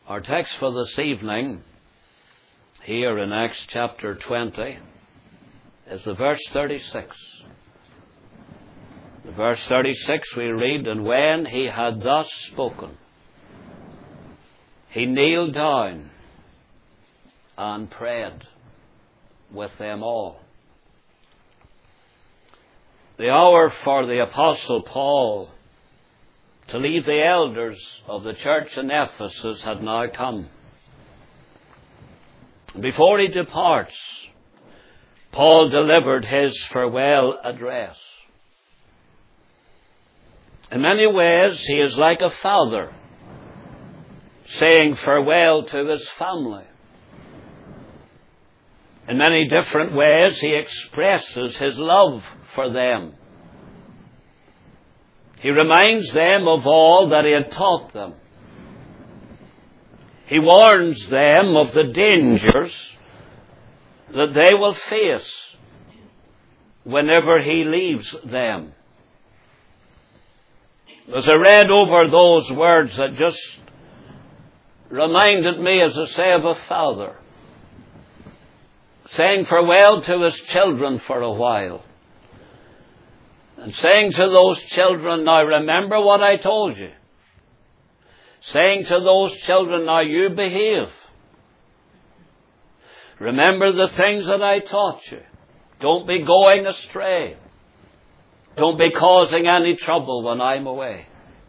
Our text for this evening, here in Acts chapter 20, is the verse 36. In verse 36 we read, "And when he had thus spoken, he kneeled down and prayed with them all." The hour for the Apostle Paul to leave the elders of the church in Ephesus had now come. Before he departs, Paul delivered his farewell address. In many ways, he is like a father saying farewell to his family. In many different ways, he expresses his love for them. He reminds them of all that he had taught them. He warns them of the dangers that they will face whenever he leaves them. As I read over those words, that just reminded me, as I say, of a father saying farewell to his children for a while. And saying to those children, "Now remember what I told you." Saying to those children, "Now you behave. Remember the things that I taught you. Don't be going astray. Don't be causing any trouble when I'm away."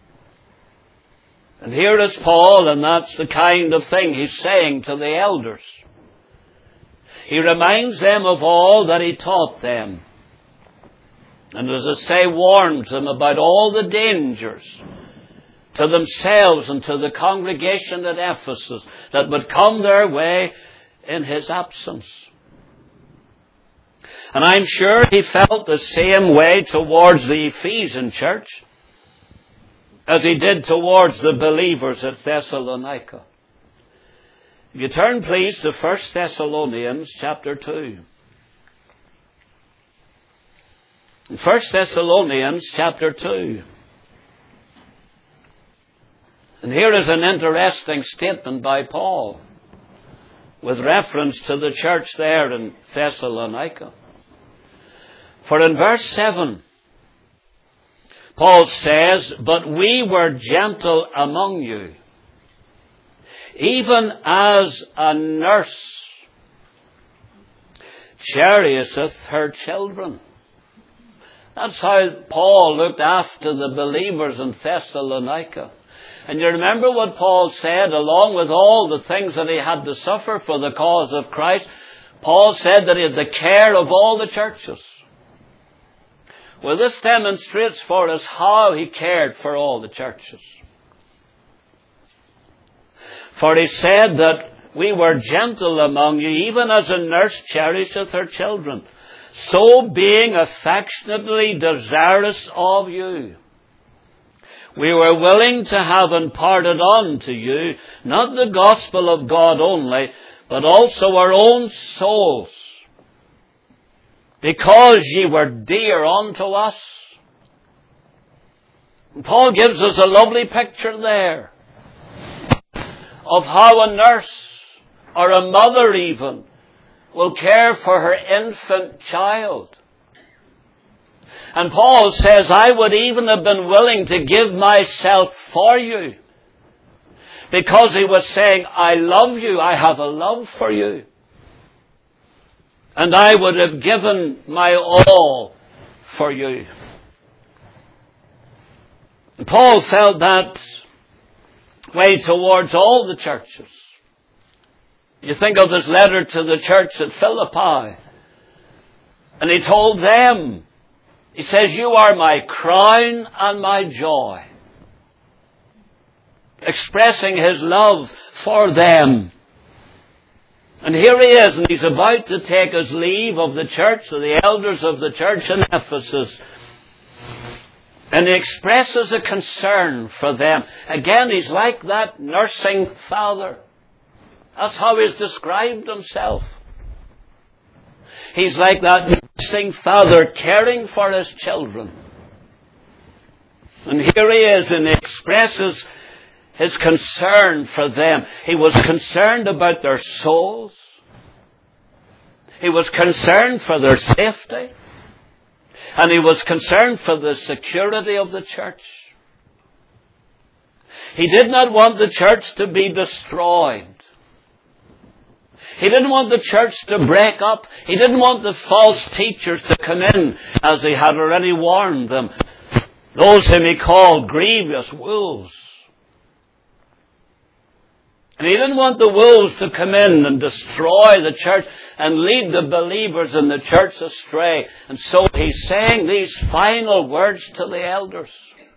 And here is Paul, and that's the kind of thing he's saying to the elders. He reminds them of all that he taught them. And as I say, warns them about all the dangers to themselves and to the congregation at Ephesus that would come their way in his absence. And I'm sure he felt the same way towards the Ephesian church as he did towards the believers at Thessalonica. If you turn, please, to 1 Thessalonians chapter 2. In 1 Thessalonians chapter 2. And here is an interesting statement by Paul with reference to the church there in Thessalonica. For in verse 7, Paul says, "But we were gentle among you, even as a nurse cherisheth her children." That's how Paul looked after the believers in Thessalonica. And you remember what Paul said, along with all the things that he had to suffer for the cause of Christ. Paul said that he had the care of all the churches. Well, this demonstrates for us how he cared for all the churches. For he said that we were gentle among you, even as a nurse cherisheth her children, so being affectionately desirous of you, we were willing to have imparted unto you, not the gospel of God only, but also our own souls, because ye were dear unto us. And Paul gives us a lovely picture there of how a nurse, or a mother even, will care for her infant child. And Paul says, "I would even have been willing to give myself for you." Because he was saying, "I love you, I have a love for you. And I would have given my all for you." And Paul felt that way towards all the churches. You think of his letter to the church at Philippi. And he told them, he says, "You are my crown and my joy." Expressing his love for them. And here he is, and he's about to take his leave of the church, of the elders of the church in Ephesus. And he expresses a concern for them. Again, he's like that nursing father. That's how he's described himself. He's like that nursing father caring for his children. And here he is, and he expresses his concern for them. He was concerned about their souls. He was concerned for their safety. And he was concerned for the security of the church. He did not want the church to be destroyed. He didn't want the church to break up. He didn't want the false teachers to come in, as he had already warned them. Those whom he called grievous wolves. And he didn't want the wolves to come in and destroy the church and lead the believers in the church astray. And so he's saying these final words to the elders.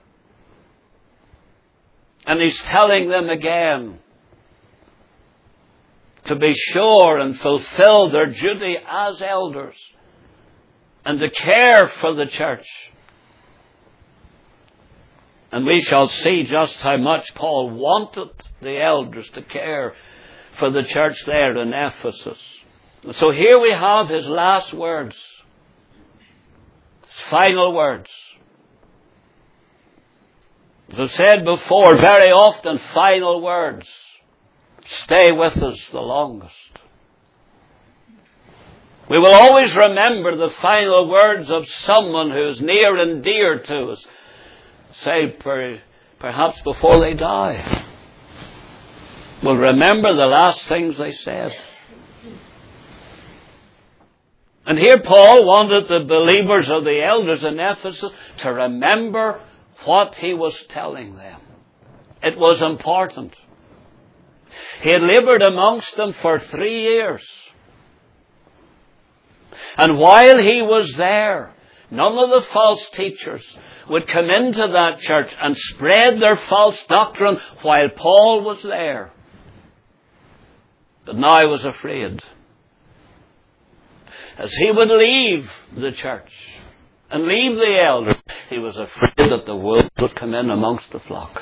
And he's telling them again to be sure and fulfill their duty as elders and to care for the church. And we shall see just how much Paul wanted the elders to care for the church there in Ephesus. And so here we have his last words, his final words. As I've said before, very often final words stay with us the longest. We will always remember the final words of someone who is near and dear to us, say perhaps before they die. We'll remember the last things they said. And here Paul wanted the believers of the elders in Ephesus to remember what he was telling them. It was important. He had labored amongst them for 3 years. And while he was there, none of the false teachers would come into that church and spread their false doctrine while Paul was there. But now he was afraid. As he would leave the church and leave the elders, he was afraid that the wolves would come in amongst the flock.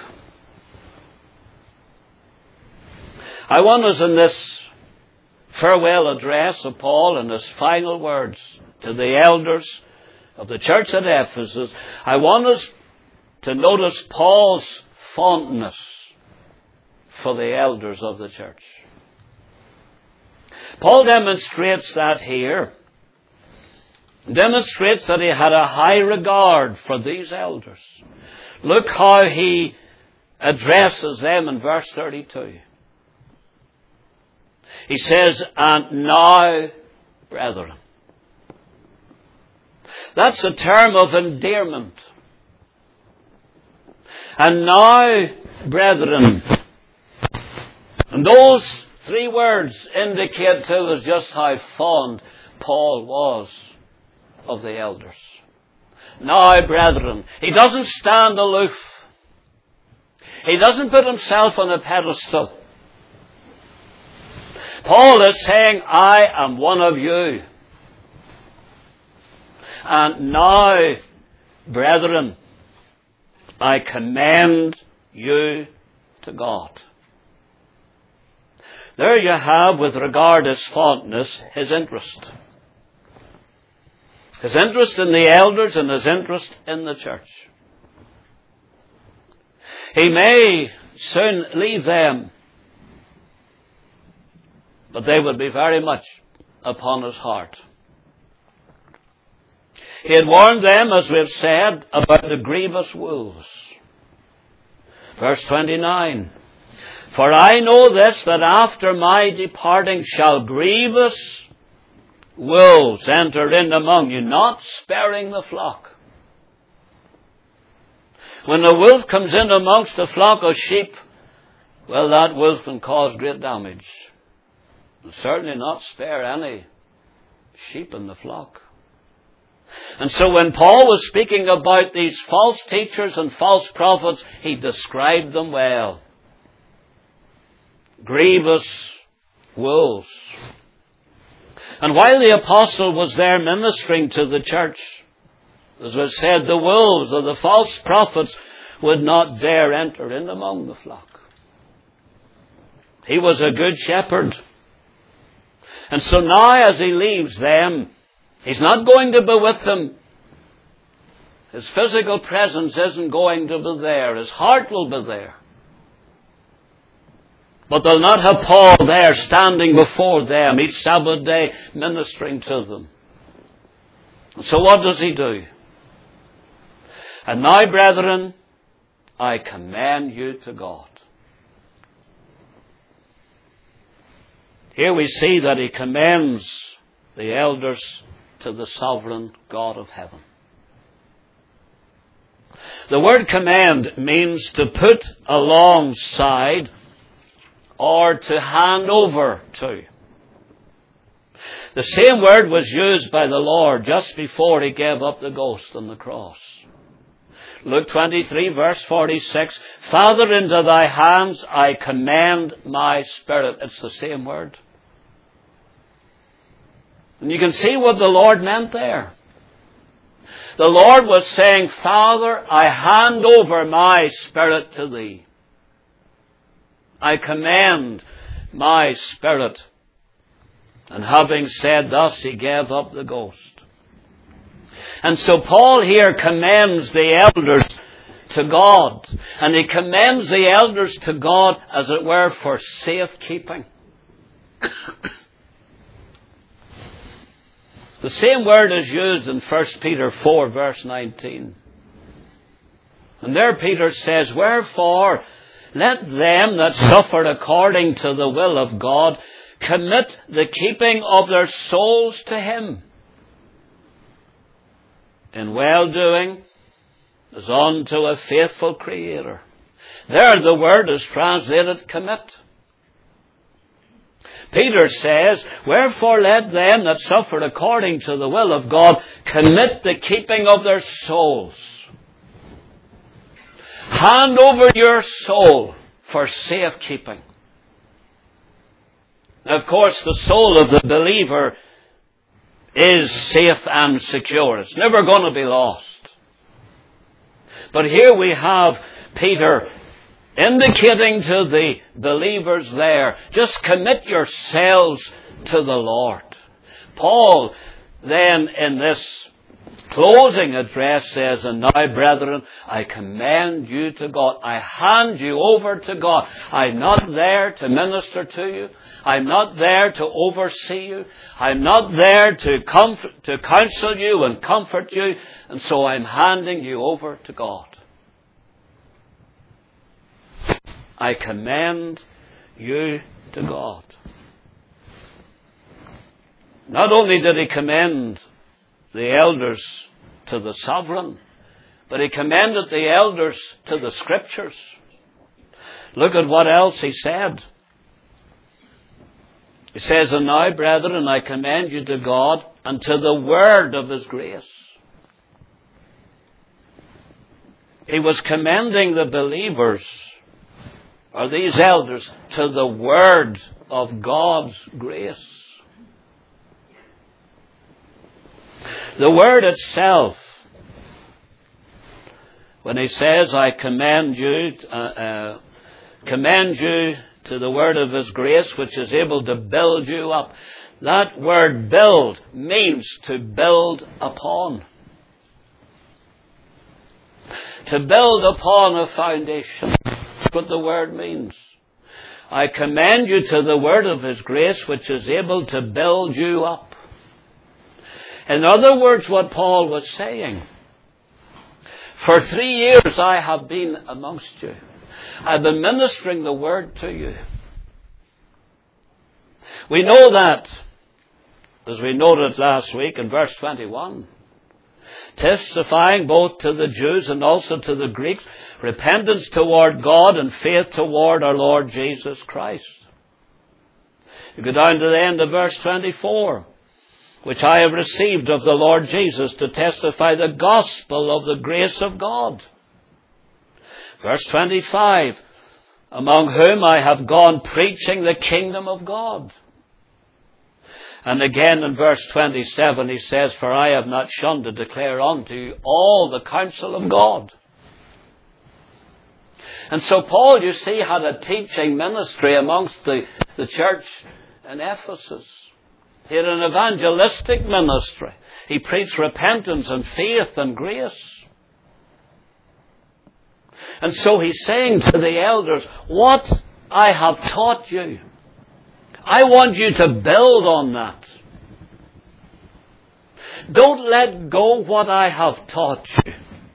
I want us in this farewell address of Paul and his final words to the elders of the church at Ephesus, I want us to notice Paul's fondness for the elders of the church. Paul demonstrates that here. Demonstrates that he had a high regard for these elders. Look how he addresses them in verse 32. He says, "And now, brethren." That's a term of endearment. And now, brethren. And those 3 words indicate to us just how fond Paul was of the elders. Now, brethren. He doesn't stand aloof. He doesn't put himself on a pedestal. Paul is saying, I am one of you. And now, brethren, I commend you to God. There you have, with regard to his fondness, his interest. His interest in the elders and his interest in the church. He may soon leave them, but they would be very much upon his heart. He had warned them, as we have said, about the grievous wolves. Verse 29. "For I know this, that after my departing shall grievous wolves enter in among you, not sparing the flock." When a wolf comes in amongst a flock of sheep, well, that wolf can cause great damage. And certainly not spare any sheep in the flock. And so when Paul was speaking about these false teachers and false prophets, he described them well. Grievous wolves. And while the apostle was there ministering to the church, as was said, the wolves or the false prophets would not dare enter in among the flock. He was a good shepherd. And so now as he leaves them, he's not going to be with them. His physical presence isn't going to be there. His heart will be there. But they'll not have Paul there standing before them each Sabbath day ministering to them. So what does he do? And now, brethren, I commend you to God. Here we see that he commends the elders to the sovereign God of heaven. The word commend means to put alongside or to hand over to. The same word was used by the Lord just before he gave up the ghost on the cross. Luke 23 verse 46, Father, into thy hands I commend my spirit. It's the same word. And you can see what the Lord meant there. The Lord was saying, Father, I hand over my spirit to thee. I commend my spirit. And having said thus, he gave up the ghost. And so Paul here commends the elders to God. And he commends the elders to God, as it were, for safekeeping. The same word is used in 1 Peter 4 verse 19. And there Peter says, Wherefore, let them that suffer according to the will of God commit the keeping of their souls to him, in well-doing as unto a faithful Creator. There the word is translated commit. Peter says, Wherefore let them that suffer according to the will of God commit the keeping of their souls. Hand over your soul for safekeeping. Of course, the soul of the believer is safe and secure. It's never going to be lost. But here we have Peter indicating to the believers there, just commit yourselves to the Lord. Paul then in this closing address says, And now, brethren, I commend you to God. I hand you over to God. I'm not there to minister to you. I'm not there to oversee you. I'm not there to counsel you and comfort you. And so I'm handing you over to God. I commend you to God. Not only did he commend the elders to the sovereign, but he commended the elders to the Scriptures. Look at what else he said. He says, And now, brethren, I commend you to God and to the word of his grace. He was commending the believers, or these elders, to the word of God's grace. The word itself, when he says, I commend you to the word of his grace, which is able to build you up. That word build means to build upon. To build upon a foundation. That's what the word means. I commend you to the word of his grace, which is able to build you up. In other words, what Paul was saying, for 3 years I have been amongst you. I've been ministering the word to you. We know that, as we noted last week in verse 21, testifying both to the Jews and also to the Greeks, repentance toward God and faith toward our Lord Jesus Christ. You go down to the end of verse 24. Which I have received of the Lord Jesus to testify the gospel of the grace of God. Verse 25, among whom I have gone preaching the kingdom of God. And again in verse 27 he says, For I have not shunned to declare unto you all the counsel of God. And so Paul, you see, had a teaching ministry amongst the church in Ephesus. He had an evangelistic ministry. He preached repentance and faith and grace. And so he's saying to the elders, what I have taught you. I want you to build on that. Don't let go what I have taught you.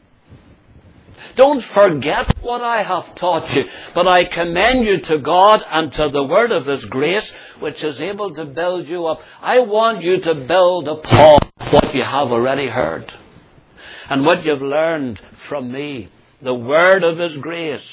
Don't forget what I have taught you, but I commend you to God and to the word of His grace, which is able to build you up. I want you to build upon what you have already heard and what you've learned from me, the word of His grace.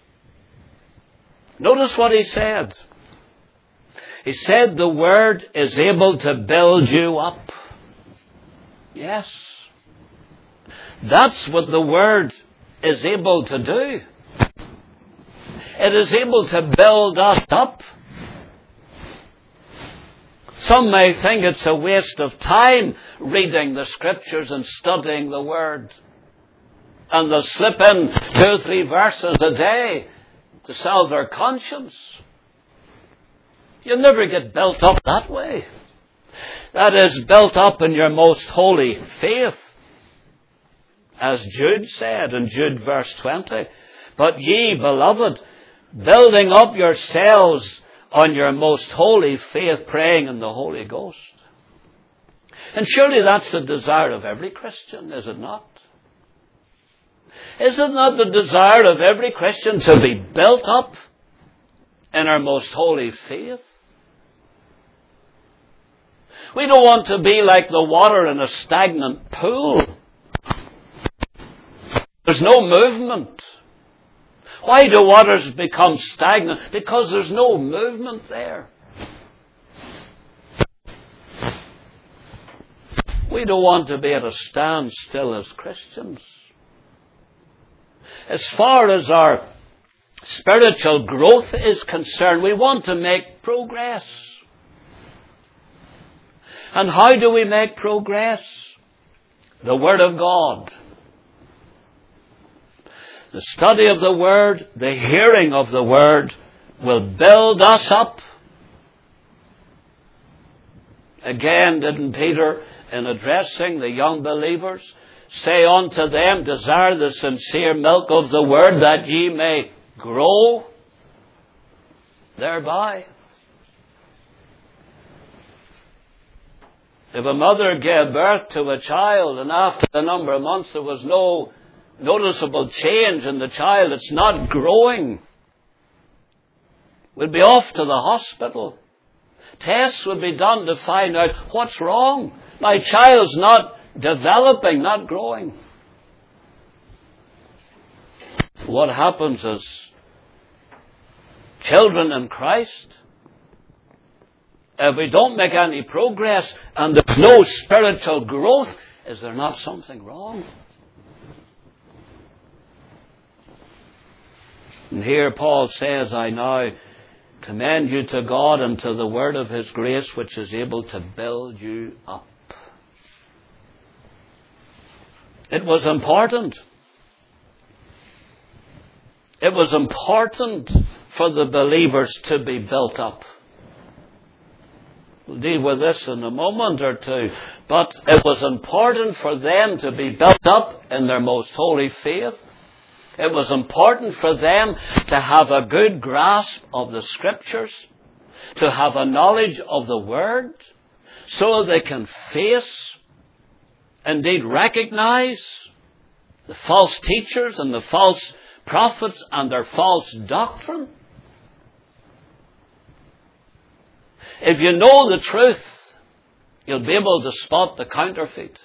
Notice what He said. He said the word is able to build you up. Yes. That's what the word is able to do. It is able to build us up. Some may think it's a waste of time reading the Scriptures and studying the Word. And they'll slip in 2 or 3 verses a day to salve their conscience. You'll never get built up that way. That is, built up in your most holy faith. As Jude said in Jude verse 20, but ye, beloved, building up yourselves on your most holy faith, praying in the Holy Ghost. And surely that's the desire of every Christian, is it not? Is it not the desire of every Christian to be built up in our most holy faith? We don't want to be like the water in a stagnant pool. There's no movement. Why do waters become stagnant? Because there's no movement there. We don't want to be at a standstill as Christians. As far as our spiritual growth is concerned, we want to make progress. And how do we make progress? The Word of God. The study of the Word, the hearing of the Word will build us up. Again, didn't Peter, in addressing the young believers, say unto them, desire the sincere milk of the Word that ye may grow thereby? If a mother gave birth to a child and after a number of months there was no noticeable change in the child, it's not growing, we'll be off to the hospital. Tests will be done to find out what's wrong. My child's not developing, not growing. What happens is children in Christ, if we don't make any progress and there's no spiritual growth, is there not something wrong? And here Paul says, I now commend you to God and to the word of His grace, which is able to build you up. It was important. It was important for the believers to be built up. We'll deal with this in a moment or two. But it was important for them to be built up in their most holy faith. It was important for them to have a good grasp of the Scriptures, to have a knowledge of the Word, so they can face, indeed recognize, the false teachers and the false prophets and their false doctrine. If you know the truth, you'll be able to spot the counterfeit.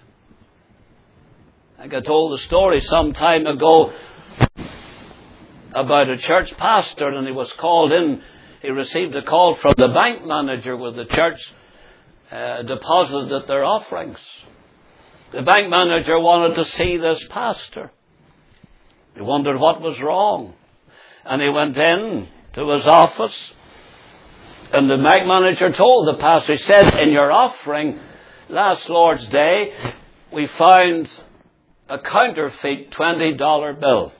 I got told the story some time ago about a church pastor, and he was called in. He received a call from the bank manager where the church deposited their offerings. The bank manager wanted to see this pastor. He wondered what was wrong. And he went in to his office, and the bank manager told the pastor, he said, in your offering last Lord's Day, we found a counterfeit $20 bill.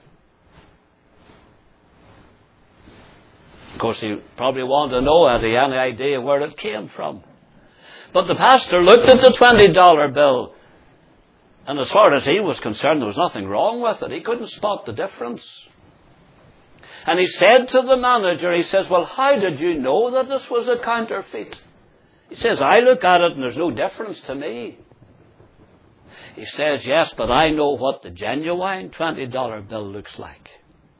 Of course, he probably wanted to know, had he any idea where it came from. But the pastor looked at the $20 bill, and as far as he was concerned, there was nothing wrong with it. He couldn't spot the difference. And he said to the manager, he says, well, how did you know that this was a counterfeit? He says, I look at it and there's no difference to me. He says, yes, but I know what the genuine $20 bill looks like.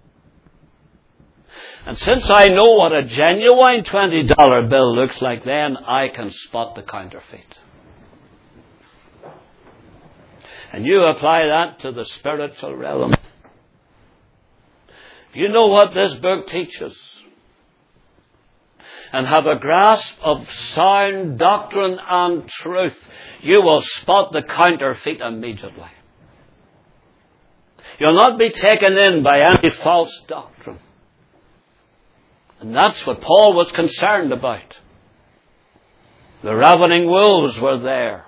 And since I know what a genuine $20 bill looks like, then I can spot the counterfeit. And you apply that to the spiritual realm. You know what this book teaches, and have a grasp of sound doctrine and truth, you will spot the counterfeit immediately. You'll not be taken in by any false doctrine. And that's what Paul was concerned about. The ravening wolves were there.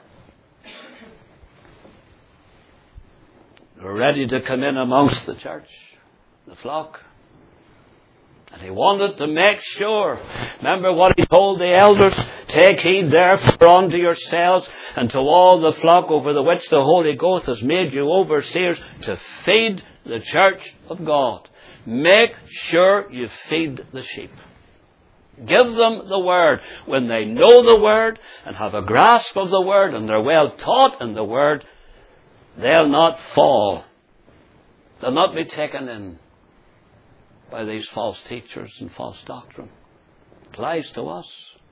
They were ready to come in amongst the church, the flock. And he wanted to make sure. Remember what he told the elders? Take heed therefore unto yourselves and to all the flock over the which the Holy Ghost has made you overseers, to feed the church of God. Make sure you feed the sheep. Give them the Word. When they know the Word and have a grasp of the Word and they're well taught in the Word, they'll not fall. They'll not be taken in by these false teachers and false doctrine. It applies to us.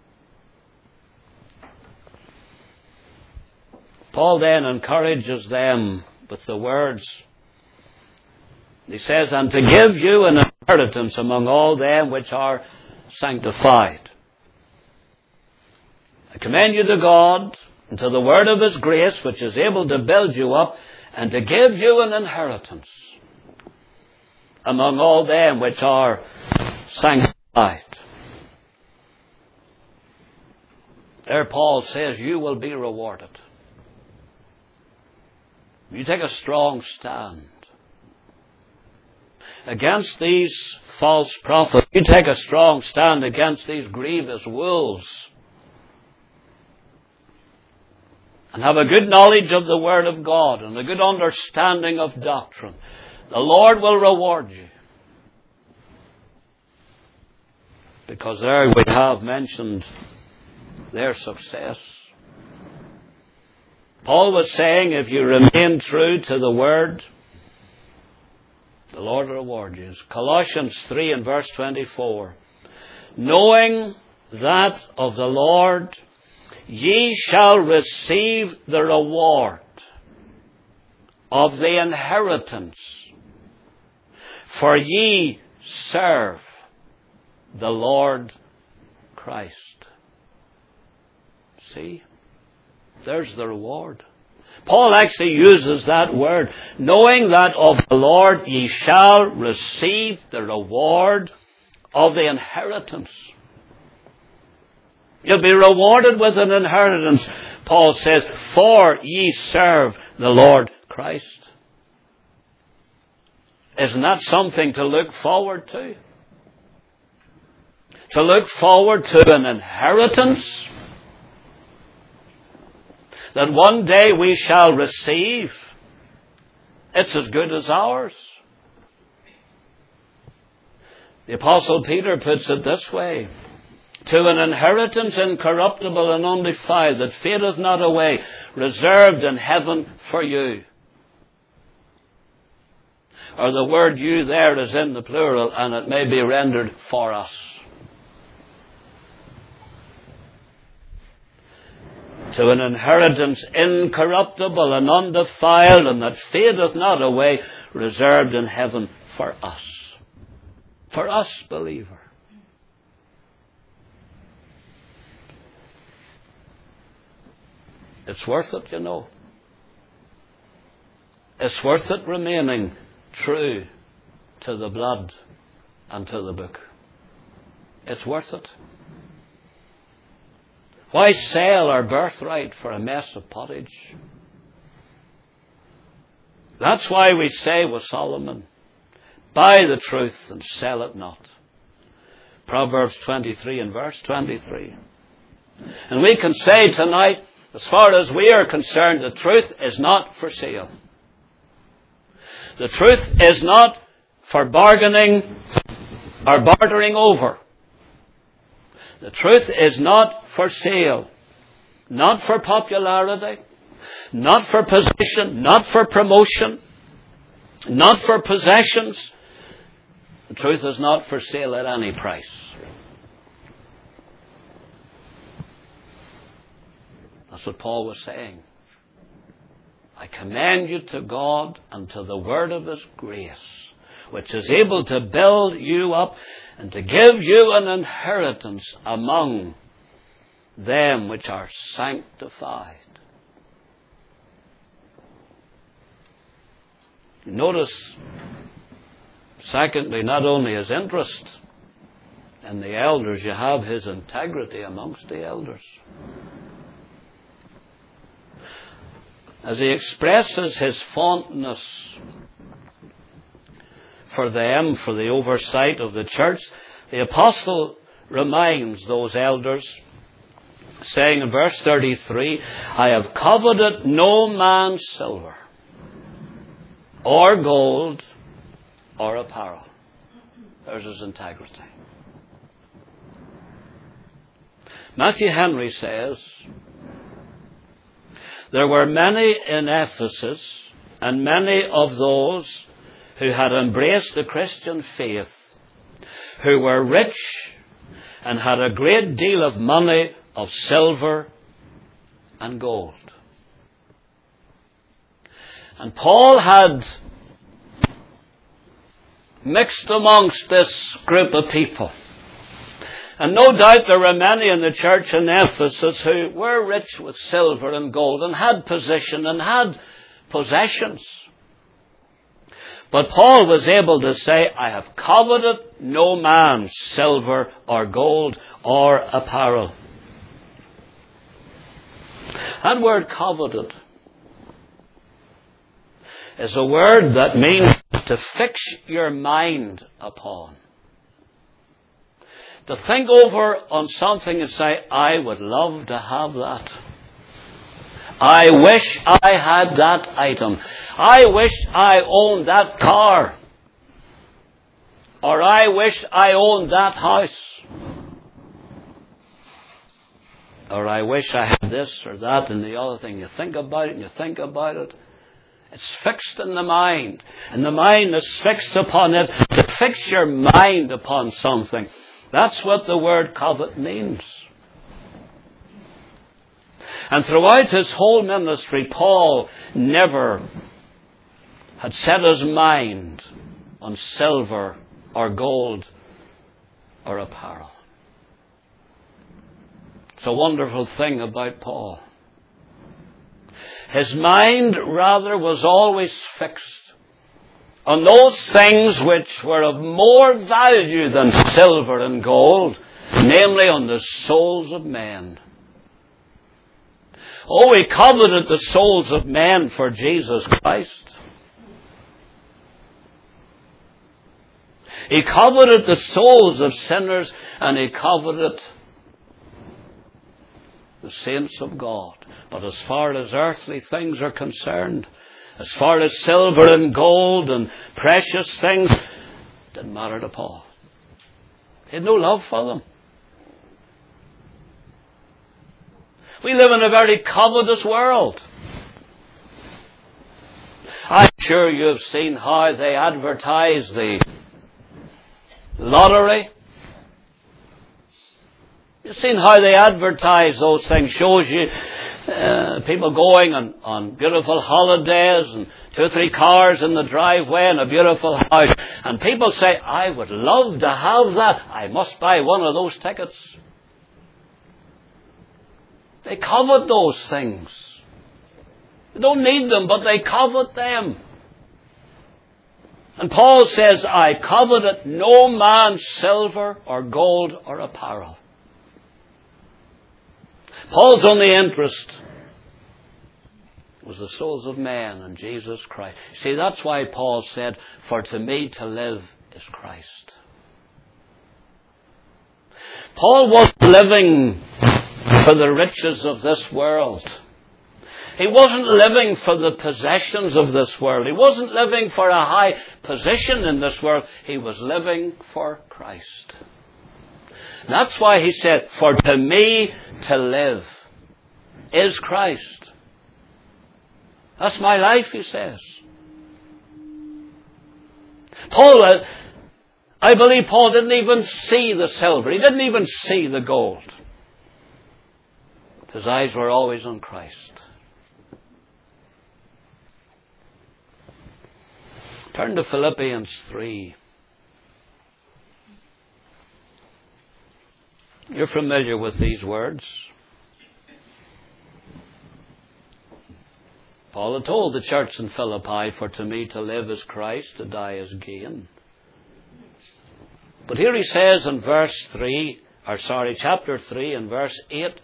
Paul then encourages them with the words. He says, and to give you an inheritance among all them which are sanctified. I commend you to God and to the word of His grace, which is able to build you up and to give you an inheritance among all them which are sanctified. There Paul says you will be rewarded. You take a strong stand against these false prophets. You take a strong stand against these grievous wolves. And have a good knowledge of the Word of God and a good understanding of doctrine. The Lord will reward you. Because there we have mentioned their success. Paul was saying, if you remain true to the Word, the Lord will reward you. Colossians 3 and verse 24. Knowing that of the Lord ye shall receive the reward of the inheritance, for ye serve the Lord Christ. See? There's the reward. Paul actually uses that word. Knowing that of the Lord ye shall receive the reward of the inheritance. You'll be rewarded with an inheritance, Paul says, for ye serve the Lord Christ. Isn't that something to look forward to? To look forward to an inheritance that one day we shall receive. It's as good as ours. The Apostle Peter puts it this way. To an inheritance incorruptible and undefiled, that fadeth not away, reserved in heaven for you. Or the word you there is in the plural, and it may be rendered for us. To an inheritance incorruptible and undefiled, and that fadeth not away, reserved in heaven for us. For us, believer. It's worth it, you know. It's worth it remaining true to the blood and to the book. It's worth it. Why sell our birthright for a mess of pottage? That's why we say with Solomon, buy the truth and sell it not. Proverbs 23 and verse 23. And we can say tonight, as far as we are concerned, the truth is not for sale. The truth is not for bargaining. are bartering over. The truth is not for sale, not for popularity, not for position, not for promotion, not for possessions. The truth is not for sale at any price. That's what Paul was saying. I commend you to God and to the word of His grace, which is able to build you up and to give you an inheritance among them which are sanctified. Notice, secondly, not only his interest in the elders, you have his integrity amongst the elders. As he expresses his fondness for them, for the oversight of the church, the apostle reminds those elders, saying in verse 33, I have coveted no man's silver, or gold, or apparel. There's his integrity. Matthew Henry says, there were many in Ephesus, and many of those who had embraced the Christian faith, who were rich and had a great deal of money, of silver and gold. And Paul had mixed amongst this group of people. And no doubt there were many in the church in Ephesus who were rich with silver and gold and had position and had possessions. But Paul was able to say, I have coveted no man's silver or gold or apparel. That word coveted is a word that means to fix your mind upon. To think over on something and say, I would love to have that. I wish I had that item. I wish I owned that car. Or I wish I owned that house. Or I wish I had this or that and the other thing. You think about it and you think about it. It's fixed in the mind. And the mind is fixed upon it. To fix your mind upon something. That's what the word covet means. And throughout his whole ministry, Paul never had set his mind on silver or gold or apparel. It's a wonderful thing about Paul. His mind, rather, was always fixed on those things which were of more value than silver and gold, namely on the souls of men. Oh, he coveted the souls of men for Jesus Christ. He coveted the souls of sinners, and he coveted the saints of God. But as far as earthly things are concerned, as far as silver and gold and precious things, didn't matter to Paul. He had no love for them. We live in a very covetous world. I'm sure you have seen how they advertise the lottery. You've seen how they advertise those things. Shows you people going on beautiful holidays and 2 or 3 cars in the driveway and a beautiful house. And people say, I would love to have that. I must buy one of those tickets. They covet those things. They don't need them, but they covet them. And Paul says, I coveted no man's silver or gold or apparel. Paul's only interest was the souls of men and Jesus Christ. See, that's why Paul said, for to me to live is Christ. Paul wasn't living for the riches of this world. He wasn't living for the possessions of this world. He wasn't living for a high position in this world. He was living for Christ. And that's why he said, for to me to live is Christ. That's my life, he says. Paul, I believe Paul didn't even see the silver. He didn't even see the gold. His eyes were always on Christ. Turn to Philippians 3. You're familiar with these words. Paul had told the church in Philippi, for to me to live is Christ, to die is gain. But here he says in chapter 3 and verse 8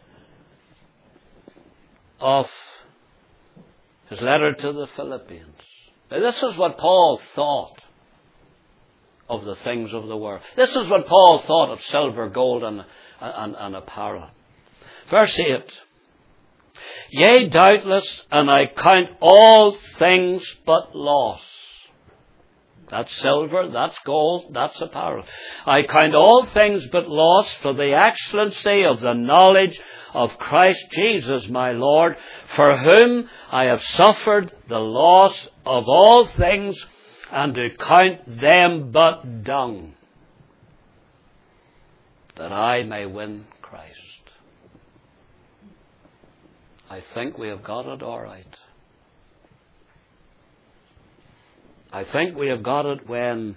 of his letter to the Philippians. Now this is what Paul thought of the things of the world. This is what Paul thought of silver, gold and apparel. Verse 8. Yea, doubtless, and I count all things but loss. That's silver, that's gold, that's apparel. I count all things but loss for the excellency of the knowledge of Christ Jesus my Lord, for whom I have suffered the loss of all things, and do count them but dung, that I may win Christ. I think we have got it all right. I think we have got it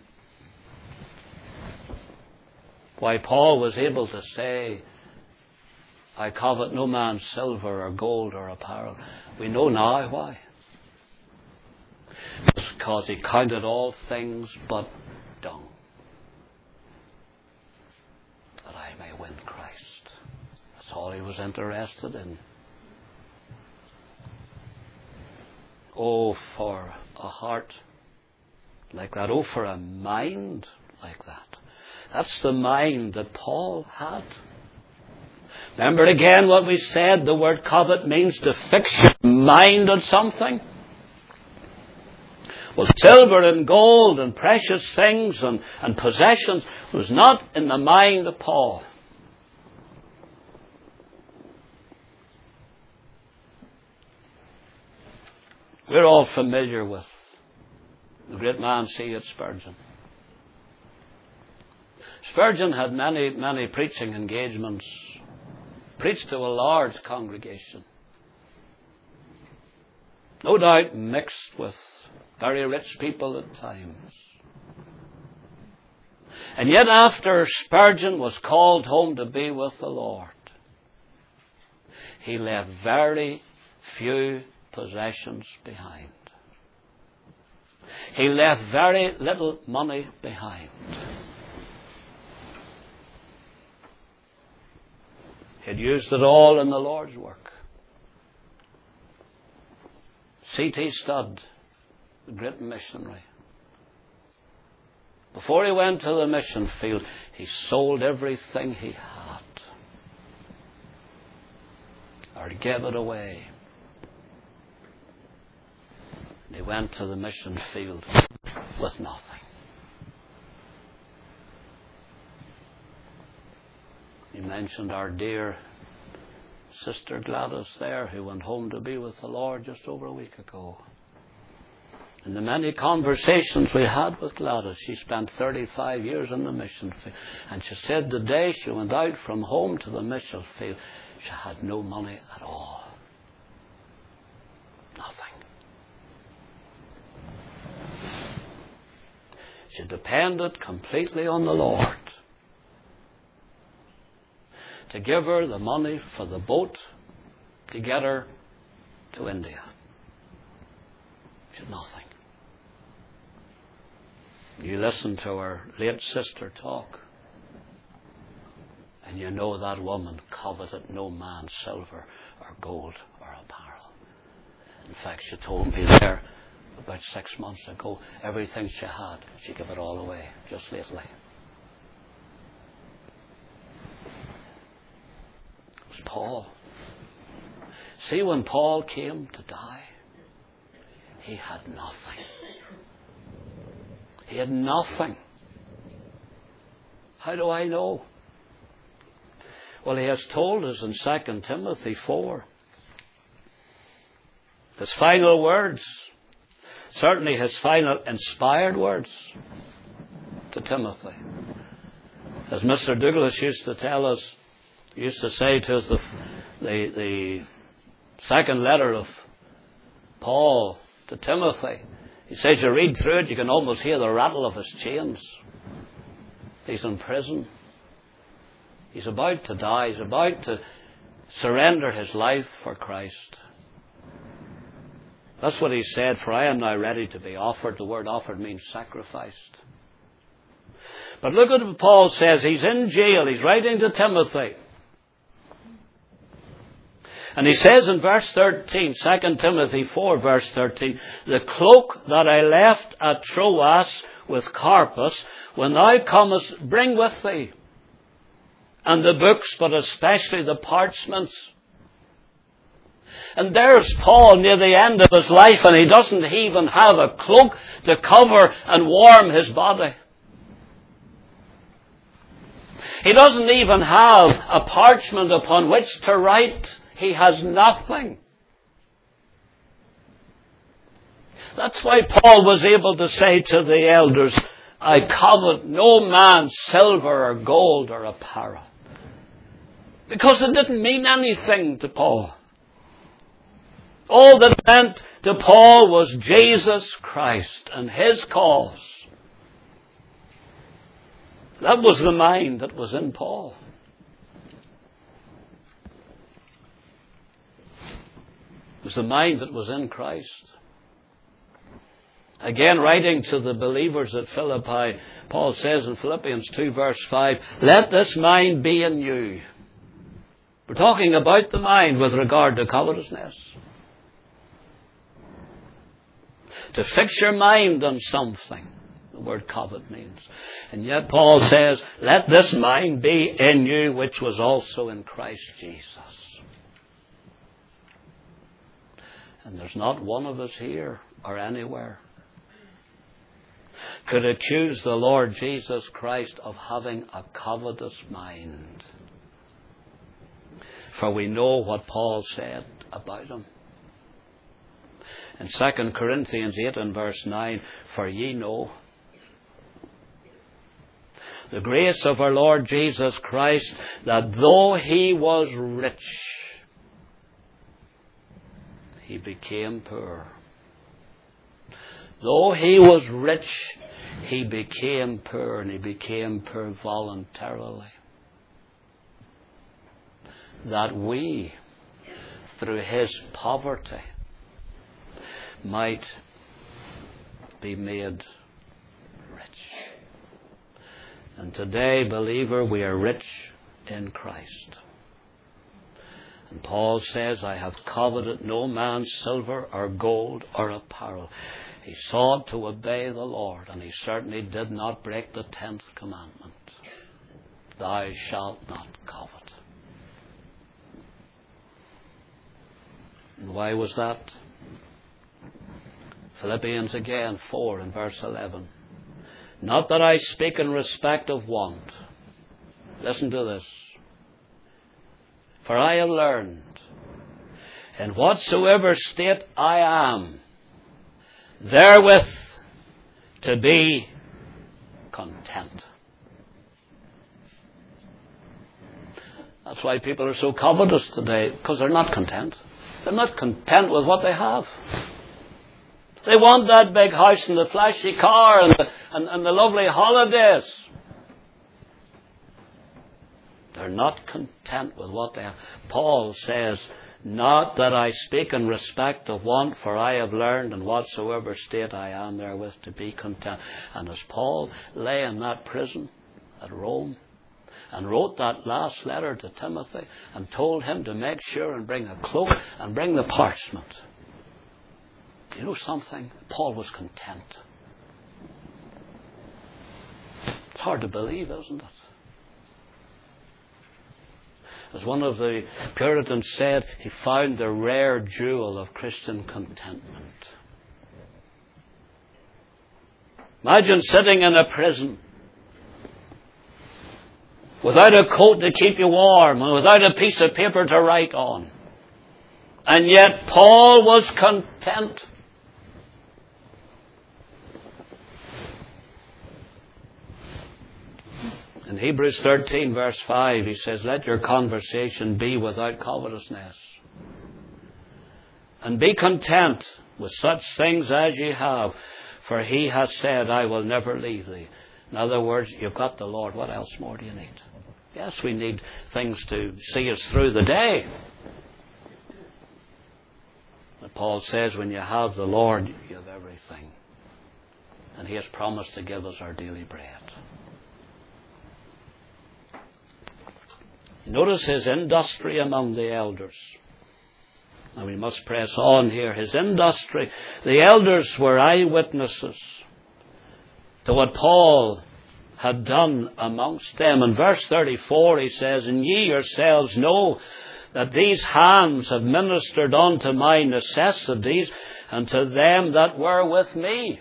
why Paul was able to say, I covet no man's silver or gold or apparel. We know now why. It's because he counted all things but dung, that I may win Christ. That's all he was interested in. Oh, for a heart like that. Oh, for a mind like that. That's the mind that Paul had. Remember again what we said, the word covet means to fix your mind on something. Well, silver and gold and precious things and possessions was not in the mind of Paul. We're all familiar with the great man C.H. Spurgeon. Spurgeon had many preaching engagements, preached to a large congregation. No doubt mixed with very rich people at times. And yet after Spurgeon was called home to be with the Lord, he left very few possessions behind. He left very little money behind. He had used it all in the Lord's work. C.T. Studd, the great missionary, before he went to the mission field, he sold everything he had, or gave it away. And he went to the mission field with nothing. He mentioned our dear Sister Gladys there, who went home to be with the Lord just over a week ago. In the many conversations we had with Gladys, she spent 35 years in the mission field. And she said the day she went out from home to the mission field, she had no money at all. Nothing. She depended completely on the Lord to give her the money for the boat to get her to India. She had nothing. You listen to her late sister talk, and you know that woman coveted no man's silver or gold or apparel. In fact, she told me there about 6 months ago, everything she had, she gave it all away just lately. It was Paul. See, when Paul came to die, he had nothing. He had nothing. How do I know? Well, he has told us in 2 Timothy 4. His final words, certainly his final inspired words to Timothy. As Mr. Douglas used to tell us, he used to say to us, the second letter of Paul to Timothy, he says you read through it, you can almost hear the rattle of his chains. He's in prison. He's about to die. He's about to surrender his life for Christ. That's what he said, for I am now ready to be offered. The word offered means sacrificed. But look at what Paul says. He's in jail. He's writing to Timothy. And he says in verse 13, 2 Timothy 4 verse 13, the cloak that I left at Troas with Carpus, when thou comest, bring with thee. And the books, but especially the parchments. And there's Paul near the end of his life, and he doesn't even have a cloak to cover and warm his body. He doesn't even have a parchment upon which to write. He has nothing. That's why Paul was able to say to the elders, I covet no man's silver or gold or apparel. Because it didn't mean anything to Paul. All that meant to Paul was Jesus Christ and his cause. That was the mind that was in Paul. It was the mind that was in Christ. Again, writing to the believers at Philippi, Paul says in Philippians 2 verse 5, let this mind be in you. We're talking about the mind with regard to covetousness. To fix your mind on something, the word covet means. And yet Paul says, let this mind be in you, which was also in Christ Jesus. And there's not one of us here or anywhere could accuse the Lord Jesus Christ of having a covetous mind. For we know what Paul said about him. In 2 Corinthians 8 and verse 9, for ye know the grace of our Lord Jesus Christ, that though he was rich, he became poor. Though he was rich, he became poor, and he became poor voluntarily. That we, through his poverty, might be made rich. And today, believer, we are rich in Christ. And Paul says, I have coveted no man's silver or gold or apparel. He sought to obey the Lord, and he certainly did not break the 10th commandment. Thou shalt not covet. And why was that? Philippians again 4 and verse 11. Not that I speak in respect of want. Listen to this. For I have learned, in whatsoever state I am, therewith to be content. That's why people are so covetous today, because they're not content. They're not content with what they have. They want that big house and the flashy car and the lovely holidays. They're not content with what they have. Paul says, not that I speak in respect of want, for I have learned in whatsoever state I am therewith to be content. And as Paul lay in that prison at Rome and wrote that last letter to Timothy and told him to make sure and bring a cloak and bring the parchment, you know something? Paul was content. It's hard to believe, isn't it? As one of the Puritans said, he found the rare jewel of Christian contentment. Imagine sitting in a prison without a coat to keep you warm and without a piece of paper to write on. And yet Paul was content. In Hebrews 13 verse 5 he says, let your conversation be without covetousness. And be content with such things as ye have, for he has said, I will never leave thee. In other words, you've got the Lord. What else more do you need? Yes, we need things to see us through the day. But Paul says, when you have the Lord, you have everything. And he has promised to give us our daily bread. Notice his industry among the elders. And we must press on here. His industry. The elders were eyewitnesses to what Paul had done amongst them. In verse 34 he says, and ye yourselves know that these hands have ministered unto my necessities and to them that were with me.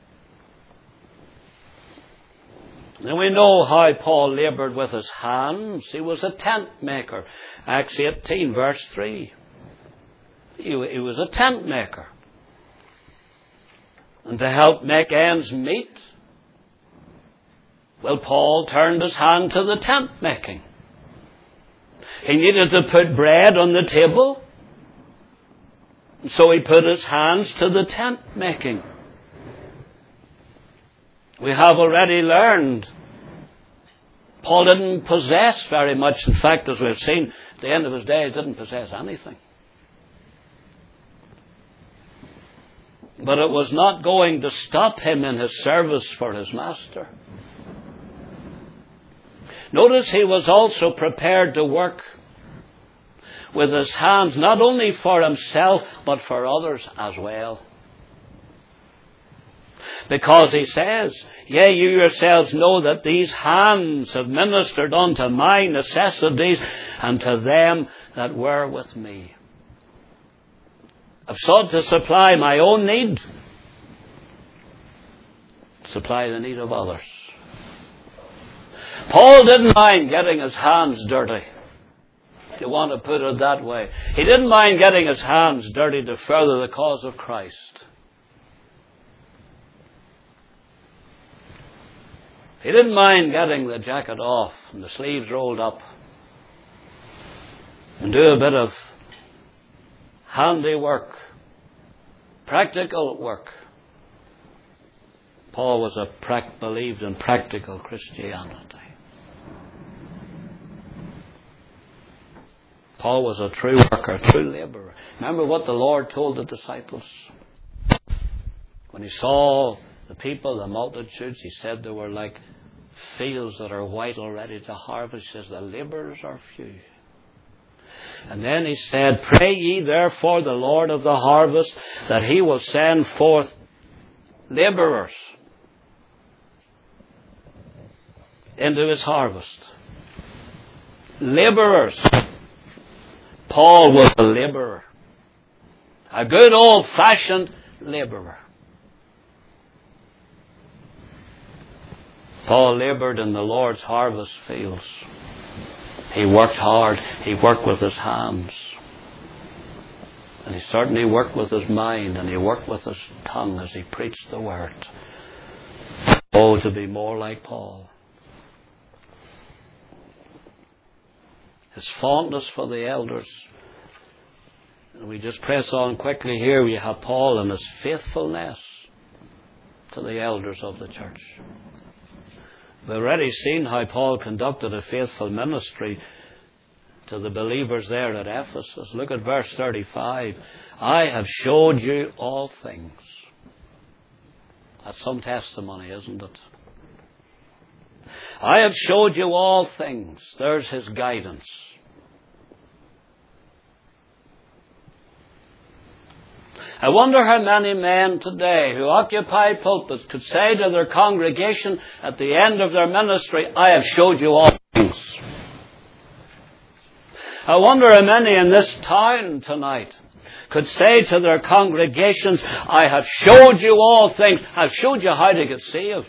Now we know how Paul laboured with his hands. He was a tent maker. Acts 18 verse 3. He was a tent maker. And to help make ends meet, well, Paul turned his hand to the tent making. He needed to put bread on the table, so he put his hands to the tent making. We have already learned Paul didn't possess very much. In fact, as we've seen, at the end of his days, he didn't possess anything. But it was not going to stop him in his service for his master. Notice he was also prepared to work with his hands, not only for himself, but for others as well. Because he says, yea, you yourselves know that these hands have ministered unto my necessities and to them that were with me. I've sought to supply my own need, supply the need of others. Paul didn't mind getting his hands dirty, if you want to put it that way. He didn't mind getting his hands dirty to further the cause of Christ. He didn't mind getting the jacket off and the sleeves rolled up and do a bit of handy work, practical work. Paul was believed in practical Christianity. Paul was a true worker, true labourer. Remember what the Lord told the disciples? When he saw the people, the multitudes, he said they were like fields that are white already to harvest. He says the labourers are few. And then he said, pray ye therefore the Lord of the harvest that he will send forth labourers into his harvest. Labourers. Paul was a labourer. A good old-fashioned labourer. Paul laboured in the Lord's harvest fields. He worked hard. He worked with his hands. And he certainly worked with his mind, and he worked with his tongue as he preached the word. Oh, to be more like Paul. His fondness for the elders. And we just press on quickly here. We have Paul and his faithfulness to the elders of the church. We've already seen how Paul conducted a faithful ministry to the believers there at Ephesus. Look at verse 35. I have showed you all things. That's some testimony, isn't it? I have showed you all things. There's his guidance. I wonder how many men today who occupy pulpits could say to their congregation at the end of their ministry, I have showed you all things. I wonder how many in this town tonight could say to their congregations, I have showed you all things. I've showed you how to get saved.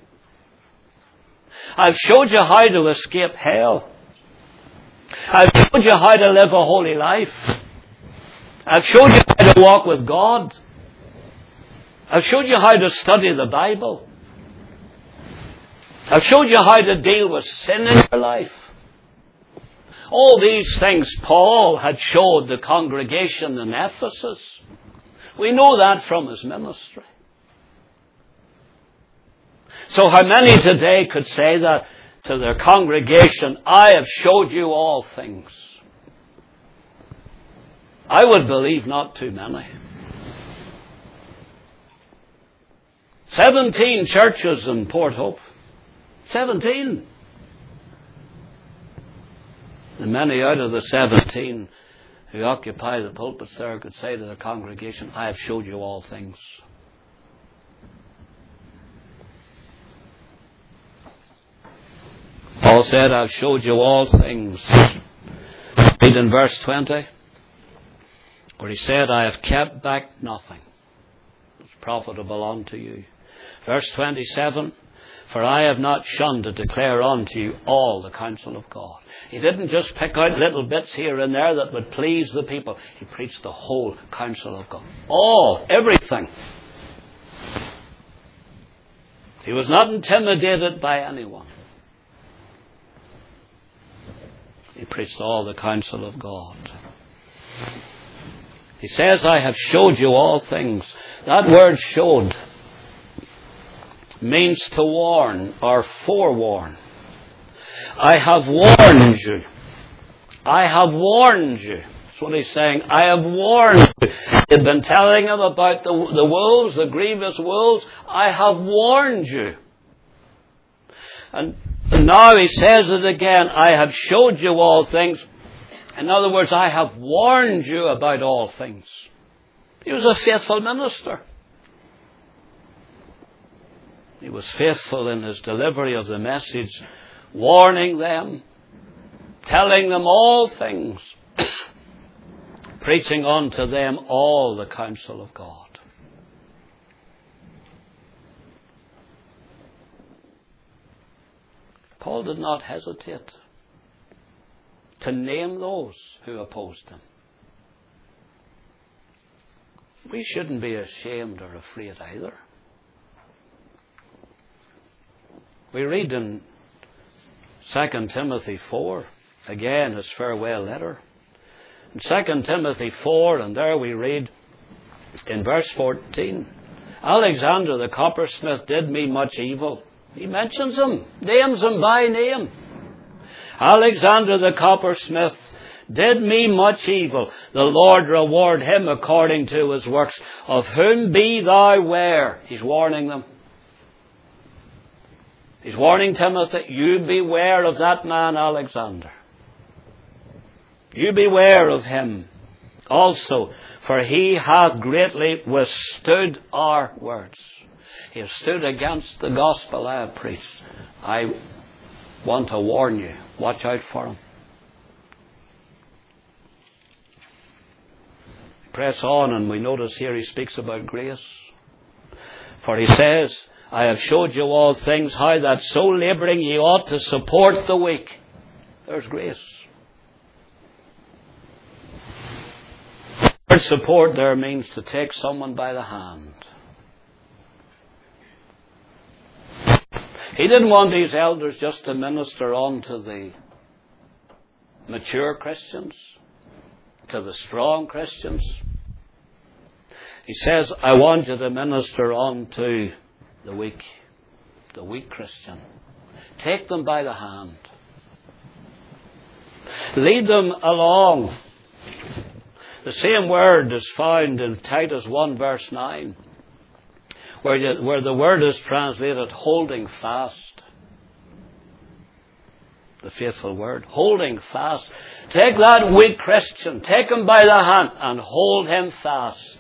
I've showed you how to escape hell. I've showed you how to live a holy life. I've showed you how to walk with God. I've showed you how to study the Bible. I've showed you how to deal with sin in your life. All these things Paul had showed the congregation in Ephesus. We know that from his ministry. So how many today could say that to their congregation, I have showed you all things? I would believe not too many. 17 churches in Port Hope. 17. And many out of the 17 who occupy the pulpits there could say to their congregation, I have showed you all things. Paul said, I've showed you all things. Read in verse 20, where he said, I have kept back nothing that's profitable unto you. Verse 27, for I have not shunned to declare unto you all the counsel of God. He didn't just pick out little bits here and there that would please the people. He preached the whole counsel of God. All, everything. He was not intimidated by anyone. He preached all the counsel of God. He says, I have showed you all things. That word showed means to warn or forewarn. I have warned you. I have warned you. That's what he's saying. I have warned you. He'd been telling him about the wolves, the grievous wolves. I have warned you. And now he says it again. I have showed you all things. In other words, I have warned you about all things. He was a faithful minister. He was faithful in his delivery of the message, warning them, telling them all things, preaching unto them all the counsel of God. Paul did not hesitate to name those who opposed him. We shouldn't be ashamed or afraid either. We read in 2 Timothy 4, again his farewell letter. In 2 Timothy 4, and there we read in verse 14, Alexander the coppersmith did me much evil. He mentions him, names him by name. Alexander the coppersmith did me much evil. The Lord reward him according to his works. Of whom be thou ware? He's warning them. He's warning Timothy, you beware of that man Alexander. You beware of him also, for he hath greatly withstood our words. He has stood against the gospel I have preached. I want to warn you, watch out for him. Press on, and we notice here he speaks about grace. For he says, I have showed you all things, how that so labouring ye ought to support the weak. There's grace. The word support there means to take someone by the hand. He didn't want these elders just to minister on to the mature Christians, to the strong Christians. He says, I want you to minister on to the weak Christian. Take them by the hand. Lead them along. The same word is found in Titus 1 verse 9, where the word is translated holding fast. The faithful word. Holding fast. Take that weak Christian, take him by the hand and hold him fast.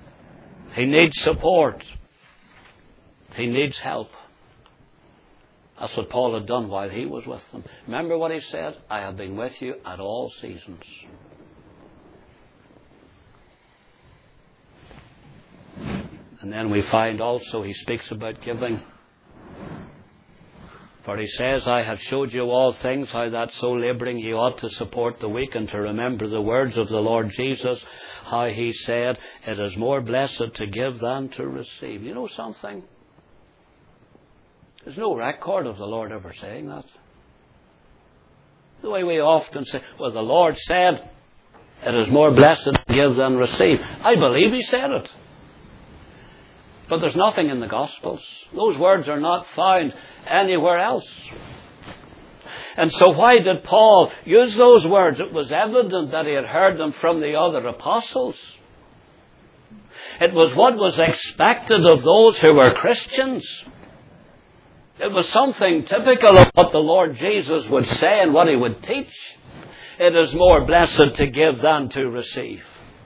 He needs support. He needs help. That's what Paul had done while he was with them. Remember what he said? I have been with you at all seasons. And then we find also he speaks about giving. For he says, I have showed you all things, how that so labouring ye ought to support the weak, and to remember the words of the Lord Jesus, how he said, it is more blessed to give than to receive. You know something? There's no record of the Lord ever saying that. The way we often say, well, the Lord said, it is more blessed to give than receive. I believe he said it. But there's nothing in the Gospels. Those words are not found anywhere else. And so why did Paul use those words? It was evident that he had heard them from the other apostles. It was what was expected of those who were Christians. It was something typical of what the Lord Jesus would say and what he would teach. It is more blessed to give than to receive.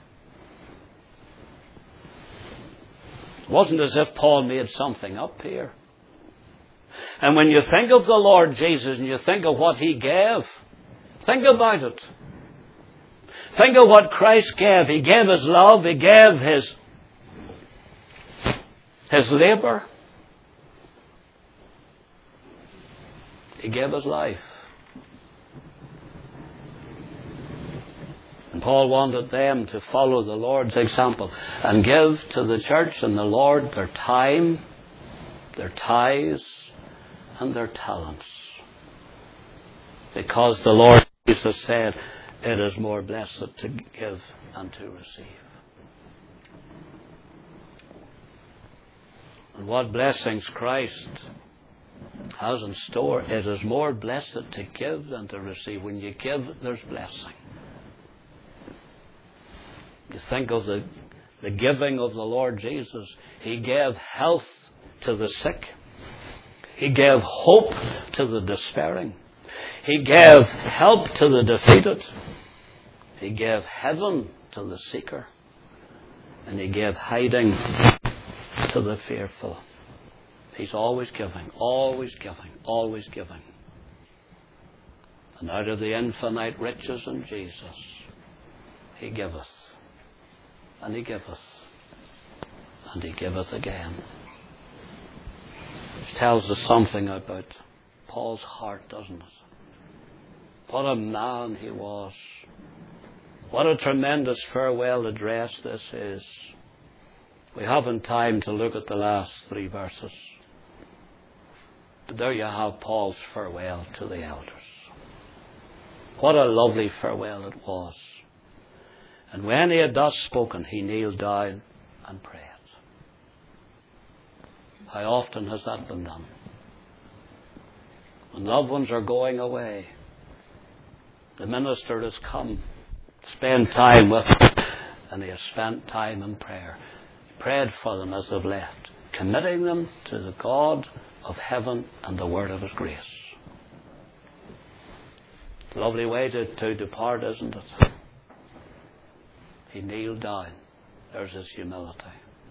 It wasn't as if Paul made something up here. And when you think of the Lord Jesus and you think of what he gave, think about it. Think of what Christ gave. He gave his love. He gave his labour. He gave his life. And Paul wanted them to follow the Lord's example and give to the church and the Lord their time, their tithes, and their talents. Because the Lord Jesus said, it is more blessed to give than to receive. And what blessings Christ has in store. It is more blessed to give than to receive. When you give, there's blessing. You think of the giving of the Lord Jesus. He gave health to the sick. He gave hope to the despairing. He gave help to the defeated. He gave heaven to the seeker. And he gave hiding to the fearful. He's always giving, always giving, always giving. And out of the infinite riches in Jesus, he giveth. And he giveth. And he giveth again. Which tells us something about Paul's heart, doesn't it? What a man he was. What a tremendous farewell address this is. We haven't time to look at the last 3 verses. But there you have Paul's farewell to the elders. What a lovely farewell it was. And when he had thus spoken, he kneeled down and prayed. How often has that been done? When loved ones are going away, the minister has come, spent time with them, and he has spent time in prayer. Prayed for them as they've left, committing them to the God of heaven and the word of his grace. Lovely way to depart, isn't it? He kneeled down. There's his humility.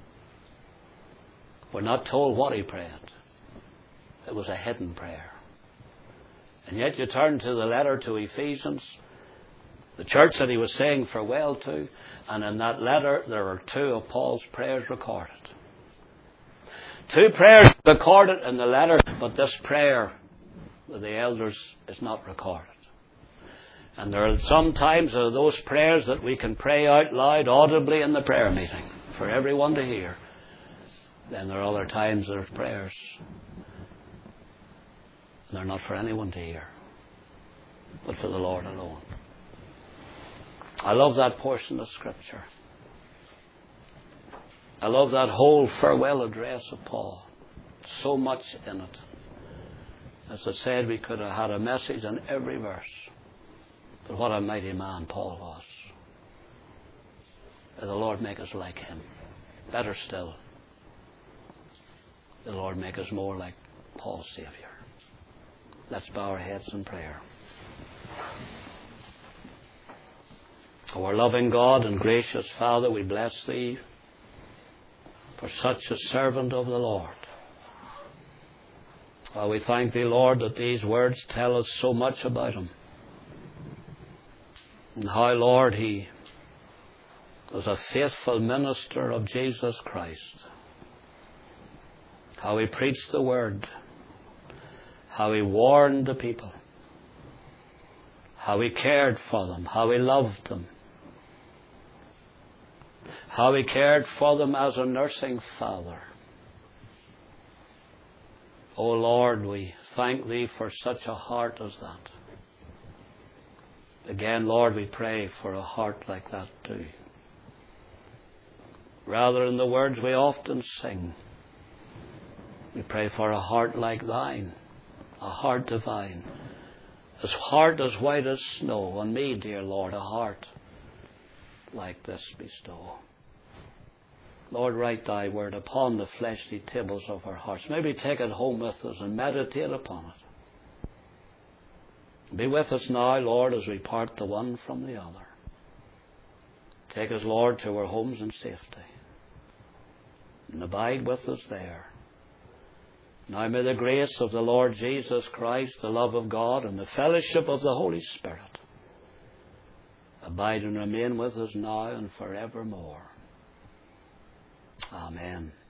We're not told what he prayed. It was a hidden prayer. And yet you turn to the letter to Ephesians, the church that he was saying farewell to, and in that letter there are 2 of Paul's prayers recorded. 2 prayers recorded in the letter, but this prayer with the elders is not recorded. And there are some times those prayers that we can pray out loud audibly in the prayer meeting for everyone to hear. Then there are other times there's prayers and they're not for anyone to hear, but for the Lord alone. I love that portion of Scripture. I love that whole farewell address of Paul. So much in it. As I said, we could have had a message on every verse. But what a mighty man Paul was. May the Lord make us like him. Better still, the Lord make us more like Paul's Saviour. Let's bow our heads in prayer. Our loving God and gracious Father, we bless Thee for such a servant of the Lord. We thank Thee, Lord, that these words tell us so much about Him. And how, Lord, He was a faithful minister of Jesus Christ. How He preached the Word. How He warned the people. How He cared for them. How He loved them. How He cared for them as a nursing father. Oh Lord, we thank Thee for such a heart as that. Again, Lord, we pray for a heart like that too. Rather than the words we often sing, we pray for a heart like Thine, a heart divine, as heart as white as snow. On me, dear Lord, a heart like this bestow. Lord, write Thy word upon the fleshly tables of our hearts. Maybe take it home with us and meditate upon it. Be with us now, Lord, as we part the one from the other. Take us, Lord, to our homes in safety. And abide with us there. Now may the grace of the Lord Jesus Christ, the love of God, and the fellowship of the Holy Spirit abide and remain with us now and forevermore. Amen.